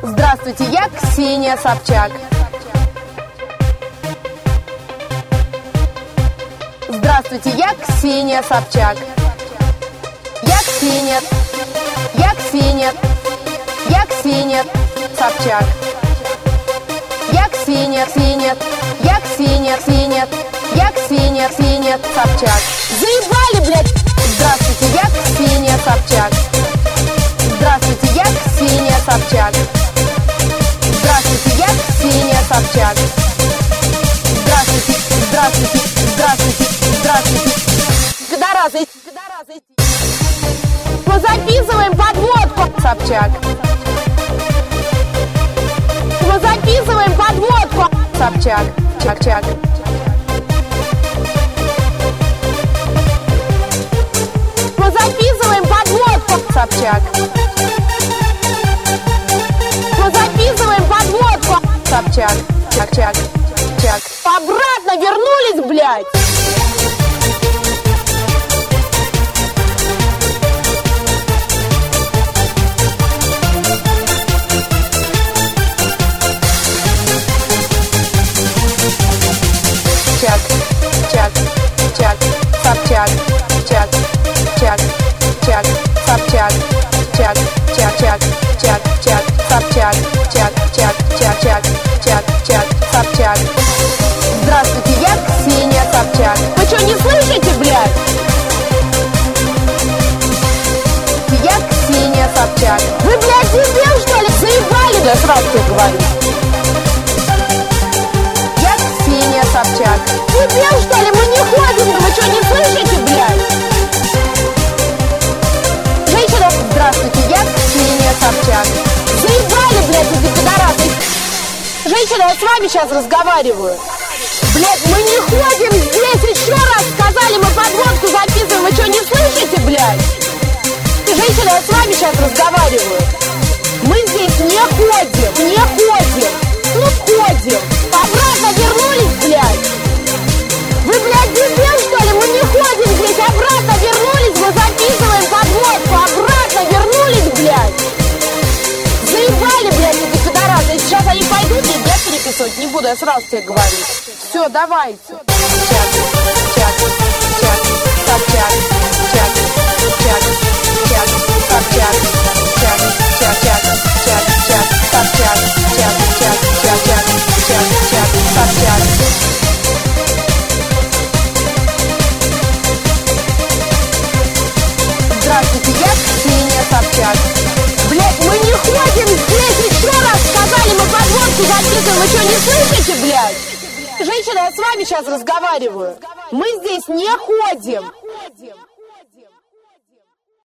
Здравствуйте, я Ксения Собчак. Здравствуйте, я Ксения Собчак. Я Ксения. Я Ксения. Я Ксения Собчак. Я Ксения, Ксения. Я Ксения, Ксения. Я Ксения, Ксения Собчак. Заебали, блядь! Здравствуйте, я Ксения Собчак. Здравствуйте, я Ксения Собчак. Здравствуйте, я Ксения Собчак. Здравствуйте, здравствуйте, здравствуйте, здравствуйте. Пидорасы, пидорасы. Мы записываем подводку, Собчак. Мы записываем подводку, Собчак. Чак-чак. Мы записываем подводку, Собчак. Мы записываем подводку, Собчак. Чак-чак. Чак. Обратно вернулись, блядь! Чак, чак, чак, Собчак, чак, чак, чак, Собчак, чак, чак, чак, чак, чак, Собчак, чак, чак, чак, чак, чак, чак, Собчак. Здравствуйте, я Ксения Собчак. Вы что, не слышите, блядь? Я Ксения Собчак. Вы, блядь, дебил, что ли? Заебали, да сразу тебе говорю. Я Ксения Собчак. Дебил, что ли? Мы не ходим, вы что, не слышите, блядь? Женщина, здравствуйте, я Ксения Собчак. Заебали, блядь, эти пидорасы. Женщина, я с вами сейчас разговариваю. Блядь, мы не ходим здесь, еще раз сказали, мы подводку записываем, вы что, не слышите, блядь? Женщина, я с вами сейчас разговариваю. Мы здесь не ходим, не ходим. Тут ходим. Обратно вернулись, блядь. Вы, блядь, дебил, что ли? Мы не ходим здесь, обратно вернулись, мы записываем подводку, обратно вернулись, блядь. Заебали, блядь, эти пидорасы. Сейчас они пойдут, и я переписывать не буду, я сразу тебе говорю. Все, давайте. Чак, чак, чак, Собчак, чак, чак, чак, Собчак, чак, чак, чак, чак, чак, Собчак, чак, чак, чак, чак, чак, чак, Собчак. Здравствуйте, я Ксения Собчак. Блять, мы не ходим здесь, еще раз сказали, мы подводку записываем, вы что, не слышите, блядь? Женщина, я с вами сейчас разговариваю. Мы здесь не ходим.